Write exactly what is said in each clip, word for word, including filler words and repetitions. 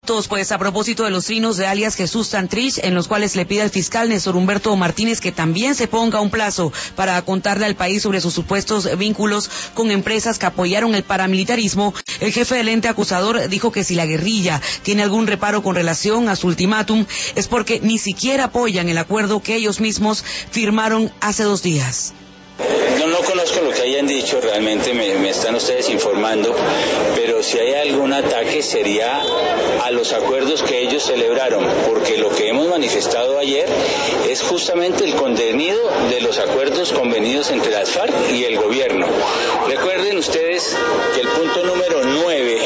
Pues a propósito de los trinos de alias Jesús Santrich, en los cuales le pide al fiscal Néstor Humberto Martínez que también se ponga un plazo para contarle al país sobre sus supuestos vínculos con empresas que apoyaron el paramilitarismo, el jefe del ente acusador dijo que si la guerrilla tiene algún reparo con relación a su ultimátum es porque ni siquiera apoyan el acuerdo que ellos mismos firmaron hace dos días. No, no conozco lo que hayan dicho, realmente me, me están ustedes informando, pero si hay algún ataque sería a los acuerdos que ellos celebraron, porque lo que hemos manifestado ayer es justamente el contenido de los acuerdos convenidos entre las FARC y el gobierno. Recuerden ustedes que el punto número nueve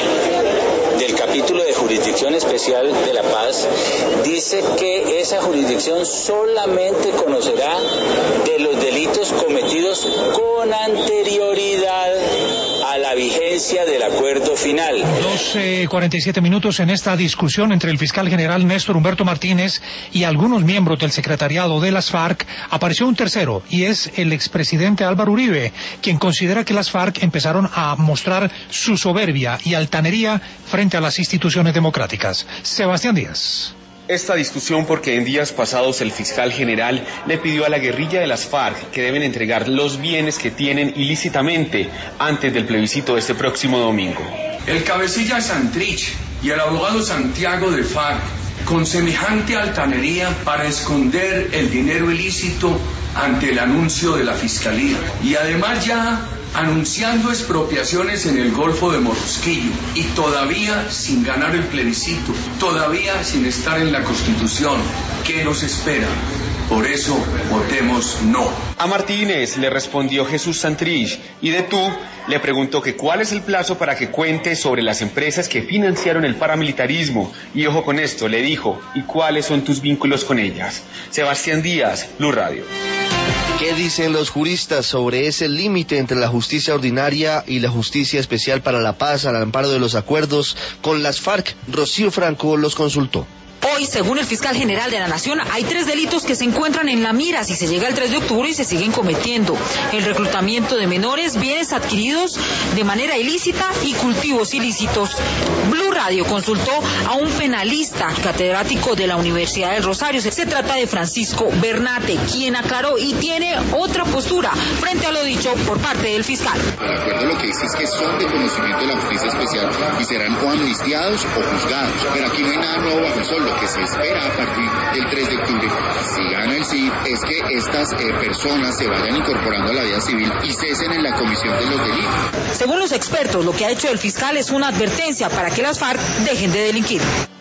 del capítulo de Jurisdicción Especial de la Paz dice que esa jurisdicción solamente conocerá de los delitos cometidos con anterioridad a la vigencia del acuerdo final. doce cuarenta y siete minutos en esta discusión entre el fiscal general Néstor Humberto Martínez y algunos miembros del secretariado de las FARC, apareció un tercero, y es el expresidente Álvaro Uribe, quien considera que las FARC empezaron a mostrar su soberbia y altanería frente a las instituciones democráticas. Sebastián Díaz. Esta discusión porque en días pasados el fiscal general le pidió a la guerrilla de las FARC que deben entregar los bienes que tienen ilícitamente antes del plebiscito de este próximo domingo. El cabecilla Santrich y el abogado Santiago de FARC, con semejante altanería para esconder el dinero ilícito ante el anuncio de la fiscalía, y además ya anunciando expropiaciones en el Golfo de Morrosquillo, y todavía sin ganar el plebiscito, todavía sin estar en la Constitución. ¿Qué nos espera? Por eso votemos no. A Martínez le respondió Jesús Santrich, y de tú le preguntó que cuál es el plazo para que cuente sobre las empresas que financiaron el paramilitarismo, y ojo con esto, le dijo, ¿y cuáles son tus vínculos con ellas? Sebastián Díaz, Blue Radio. ¿Qué dicen los juristas sobre ese límite entre la justicia ordinaria y la justicia especial para la paz al amparo de los acuerdos con las FARC? Rocío Franco los consultó. Hoy, según el fiscal general de la Nación, hay tres delitos que se encuentran en la mira si se llega el tres de octubre y se siguen cometiendo: el reclutamiento de menores, bienes adquiridos de manera ilícita y cultivos ilícitos. Blue Radio consultó a un penalista catedrático de la Universidad del Rosario. Se trata de Francisco Bernate, quien aclaró y tiene otra postura frente a lo dicho por parte del fiscal. El acuerdo lo que dice es que son de conocimiento de la justicia especial y serán o amnistiados o juzgados, pero aquí no hay nada nuevo bajo el sol. Lo que se espera a partir del tres de octubre, si gana el sí, es que estas eh, personas se vayan incorporando a la vida civil y cesen en la comisión de los delitos. Según los expertos, lo que ha hecho el fiscal es una advertencia para que las FARC dejen de delinquir.